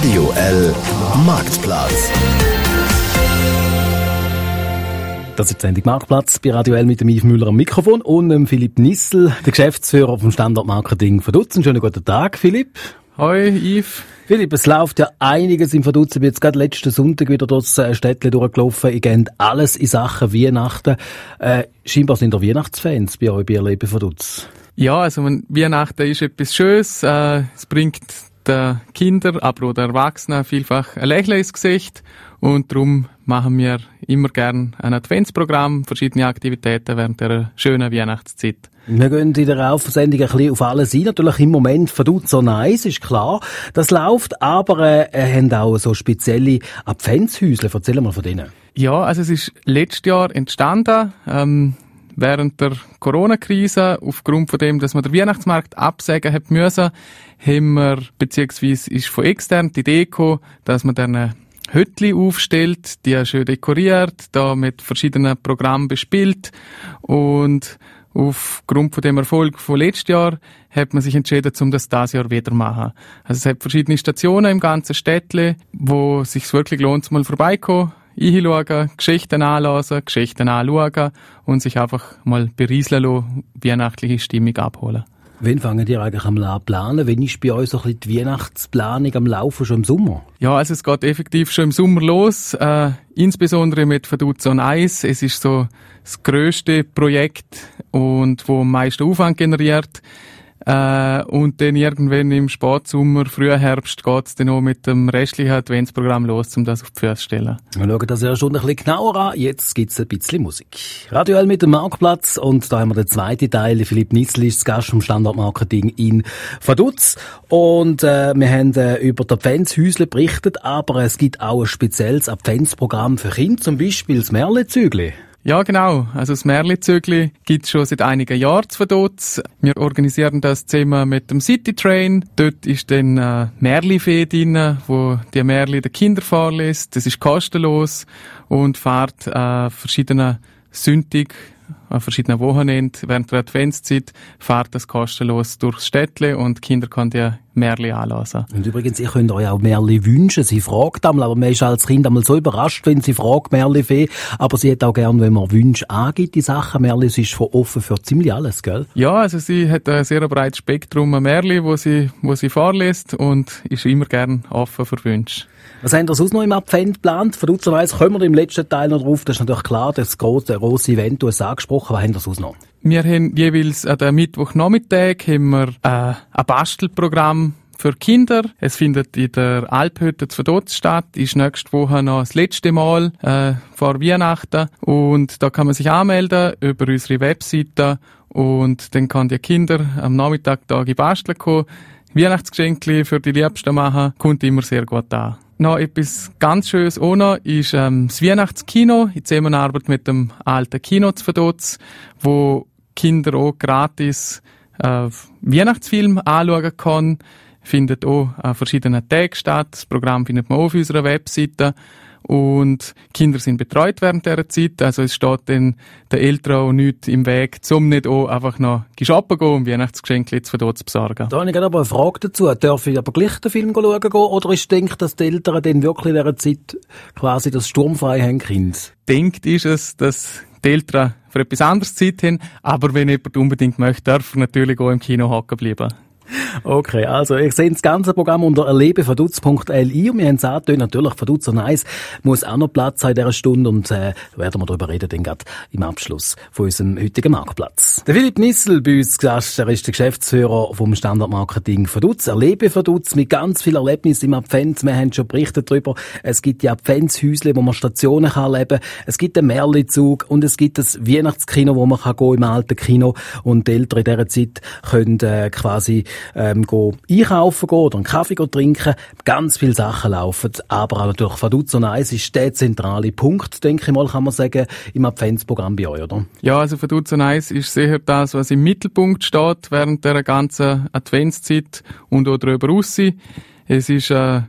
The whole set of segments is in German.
Radio L Marktplatz. Das ist die Sendung Marktplatz bei Radio L mit dem Yves Müller am Mikrofon und dem Philipp Nissel, der Geschäftsführer vom Standort Marketing Vaduz. Schönen guten Tag, Philipp. Hoi, Yves. Philipp, es läuft ja einiges im Vaduz. Ich bin jetzt gerade letzten Sonntag wieder durchs Städtchen durchgelaufen. Ich gehe alles in Sachen Weihnachten. Scheinbar sind da Weihnachtsfans bei euch bei Erleben Vaduz. Ja, also Weihnachten ist etwas Schönes. Es bringt den Kindern, aber auch den Erwachsenen vielfach ein Lächeln ins Gesicht. Und darum machen wir immer gern ein Adventsprogramm, verschiedene Aktivitäten während der schönen Weihnachtszeit. Wir gehen in der Aufsendung ein bisschen auf alles ein. Natürlich im Moment Vaduz so nice, ist klar. Das läuft, aber haben auch so spezielle Adventshäusle. Erzähl mal von denen. Ja, also es ist letztes Jahr entstanden, während der Corona-Krise. Aufgrund von dem, dass man den Weihnachtsmarkt absagen hat müssen, haben wir, beziehungsweise ist von extern die Idee gekommen, dass man dann Hütli aufstellt, die schön dekoriert, da mit verschiedenen Programmen bespielt. Und aufgrund von dem Erfolg von letztes Jahr hat man sich entschieden, um das dieses Jahr wieder zu machen. Also es hat verschiedene Stationen im ganzen Städtchen, wo es sich wirklich lohnt, mal vorbeikommen, hinschauen, Geschichten anhören, Geschichten anschauen und sich einfach mal berieseln lassen, weihnachtliche Stimmung abholen. Wann fangen ihr eigentlich an planen? Wann ist bei euch so ein bisschen die Weihnachtsplanung am Laufen, schon im Sommer? Ja, also es geht effektiv schon im Sommer los, insbesondere mit Vaduz on Ice. Es ist so das grösste Projekt und wo am meisten Aufwand generiert. Und dann irgendwann im Spätsommer, Frühherbst geht's dann auch mit dem restlichen Adventsprogramm los, um das auf die Füße zu stellen. Wir schauen das ja schon ein bisschen genauer an. Jetzt gibt's ein bisschen Musik. Radio L mit dem Marktplatz und da haben wir den zweiten Teil. Philipp Nissel ist Gast vom Standort Marketing in Vaduz. Und wir haben über die Adventshäusle berichtet, aber es gibt auch ein spezielles Adventsprogramm für Kinder, zum Beispiel das Märlezügli. Ja, genau. Also das Märli-Zügli gibt's schon seit einigen Jahren zu Vaduz. Wir organisieren das zusammen mit dem City Train. Dort ist dann Märli-Fee drin, wo die Märli den Kindern vorliest. Das ist kostenlos und fährt verschiedene Sündig, an verschiedenen Wochenenden während der Adventszeit fährt das kostenlos durchs Städtle und die Kinder können die Märli anhören. Und übrigens, ihr könnt euch auch Märli wünschen. Sie fragt einmal, aber man ist als Kind einmal so überrascht, wenn sie fragt, Märli-Fee. Aber sie hat auch gern, wenn man Wünsche angibt, die Sachen. Märli ist offen für ziemlich alles, gell? Ja, also sie hat ein sehr breites Spektrum an Märli, wo sie vorliest und ist immer gern offen für Wünsche. Was haben wir sonst noch im Advent geplant? Verdutzenweise kommen wir im letzten Teil noch drauf. Das ist natürlich klar, das grosse Event, du hast es angesprochen. Was haben wir sonst noch? Wir haben jeweils an den Mittwochnachmittag ein Bastelprogramm für Kinder. Es findet in der Alphütte zu Vaduz statt, ist nächste Woche noch das letzte Mal vor Weihnachten. Und da kann man sich anmelden über unsere Webseite und dann kann die Kinder am Nachmittag da basteln kommen. Weihnachtsgeschenke für die Liebsten machen, kommt immer sehr gut an. Noch etwas ganz Schönes auch noch ist das Weihnachtskino in Zusammenarbeit mit dem alten Kino zu Vaduz, wo Kinder auch gratis Weihnachtsfilme anschauen können. Findet auch an verschiedenen Tagen statt. Das Programm findet man auch auf unserer Webseite. Und Kinder sind betreut während dieser Zeit. Also es steht dann den Eltern auch nichts im Weg, um nicht auch einfach noch shoppen gehen, um Weihnachtsgeschenke zu besorgen. Da habe ich aber eine Frage dazu. Darf ich aber gleich den Film schauen gehen? Oder ist denkt, dass die Eltern dann wirklich in dieser Zeit quasi das sturmfrei haben, Kind? Denkt ist es, dass die Eltern für etwas anderes Zeit haben. Aber wenn jemand unbedingt möchte, darf er natürlich auch im Kino hocken bleiben. Okay, also ihr seht das ganze Programm unter erlebenvaduz.li und wir haben es angetönt, natürlich Vaduz on Ice muss auch noch Platz haben in dieser Stunde und werden wir darüber reden, dann gerade im Abschluss von unserem heutigen Marktplatz. Der Philipp Nissel bei uns Gast, er ist der Geschäftsführer vom Standort Marketing Vaduz, Erleben Vaduz mit ganz viel Erlebnis im Advent. Wir haben schon berichtet darüber, es gibt die Adventshäusle, wo man Stationen kann erleben, es gibt den Märlizug und es gibt das Weihnachtskino, wo man kann gehen im alten Kino und die Eltern in dieser Zeit können quasi einkaufen gehen oder einen Kaffee trinken. Ganz viele Sachen laufen, aber auch natürlich Vaduz on Ice ist der zentrale Punkt, denke ich mal, kann man sagen, im Adventsprogramm bei euch, oder? Ja, also Vaduz on Ice ist sicher das, was im Mittelpunkt steht während der ganzen Adventszeit und auch darüber raus. Es ist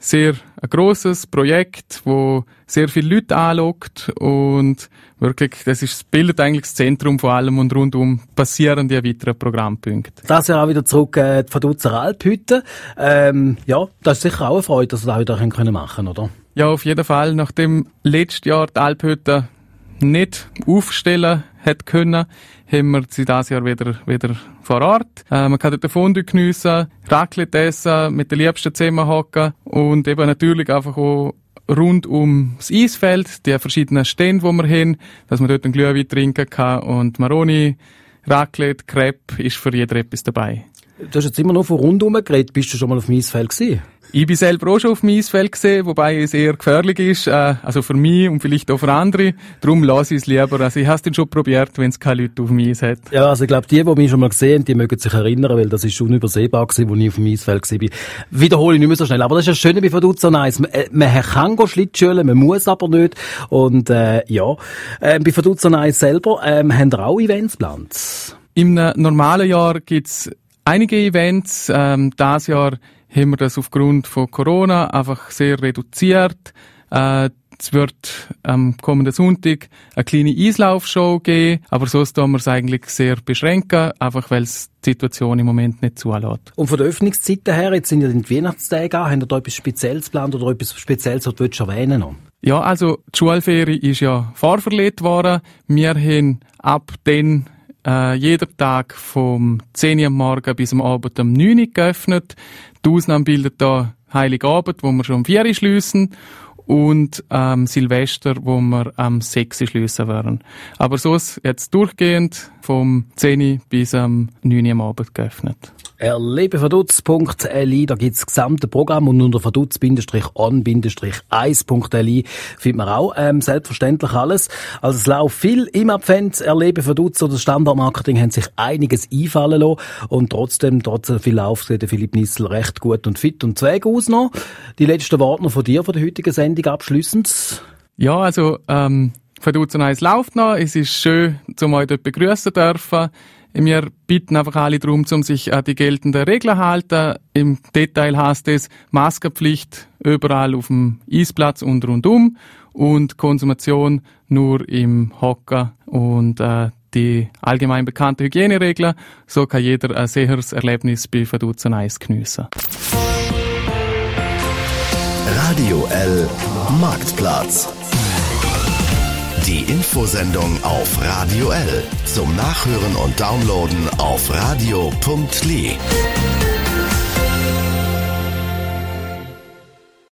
sehr ein grosses Projekt, wo sehr viele Leute anlockt und wirklich, bildet eigentlich das Zentrum von allem und rundum passieren die weiteren Programmpunkte. Das Jahr auch wieder zurück die Vaduz Alphütte. Ja, das ist sicher auch eine Freude, dass wir das wieder machen können, oder? Ja, auf jeden Fall. Nachdem letztes Jahr die Alphütte nicht aufstellen hätte können, haben wir sie dieses Jahr wieder vor Ort. Man kann dort Fondue geniessen, Raclette essen, mit den Liebsten zusammenhocken und eben natürlich einfach auch rund ums Eisfeld, die verschiedenen Stände, die wir haben, dass man dort einen Glühwein trinken kann und Maroni, Raclette, Crepe ist für jeden etwas dabei. Du hast jetzt immer noch von rundum geredet. Bist du schon mal auf dem Eisfeld gewesen? Ich bin selber auch schon auf dem Eisfeld gesehen, wobei es eher gefährlich ist, also für mich und vielleicht auch für andere. Darum lasse ich es lieber. Also ich habe es dann schon probiert, wenn es keine Leute auf dem Eis hat. Ja, also ich glaube, die mich schon mal gesehen haben, die mögen sich erinnern, weil das ist unübersehbar gewesen, als ich auf dem Eisfeld war. Wiederhole ich nicht mehr so schnell. Aber das ist das Schöne bei Vaduz Nice. Man kann Schlittschuhen, man muss aber nicht. Und bei Vaduz Nice selber haben wir auch Events geplant. Im normalen Jahr gibt's einige Events. Dieses Jahr haben wir das aufgrund von Corona einfach sehr reduziert. Es wird am kommenden Sonntag eine kleine Eislaufshow geben, aber sonst tun wir es eigentlich sehr beschränken, einfach weil es die Situation im Moment nicht zulässt. Und von der Öffnungszeiten her, jetzt sind ja die Weihnachtstage an, habt ihr da etwas Spezielles geplant oder etwas Spezielles, was du erwähnen noch? Ja, also die Schulferie ist ja vorverlegt worden. Wir haben ab dann jeder Tag vom 10 Uhr am Morgen bis am Abend um 9 Uhr geöffnet. Die Ausnahme bildet da Heiligabend, wo wir schon um 4 Uhr schliessen und Silvester, wo wir am 6 Uhr schliessen werden. Aber so ist jetzt durchgehend vom 10 Uhr bis am 9 Uhr am Abend geöffnet. erlebevaduz.li, da gibt's das gesamte Programm und unter vaduz-on-1.li findet man auch selbstverständlich alles. Also es läuft viel im Advent. Erlebe Vaduz oder Standardmarketing haben sich einiges einfallen lassen und trotz viel Lauf sieht der Philipp Nissl recht gut und fit und zweg aus noch. Die letzten Worte noch von dir, von der heutigen Sendung abschliessend. Ja, also Vaduz Nice läuft noch. Es ist schön, zum euch dort begrüßen dürfen. Wir bitten einfach alle darum, sich an die geltenden Regeln zu halten. Im Detail heisst es Maskenpflicht überall auf dem Eisplatz und rundum und Konsumation nur im Hocker und die allgemein bekannten Hygieneregeln. So kann jeder ein sicheres Erlebnis bei Vaduz Nice geniessen. Radio L Marktplatz. Die Infosendung auf Radio L. Zum Nachhören und Downloaden auf radio.li.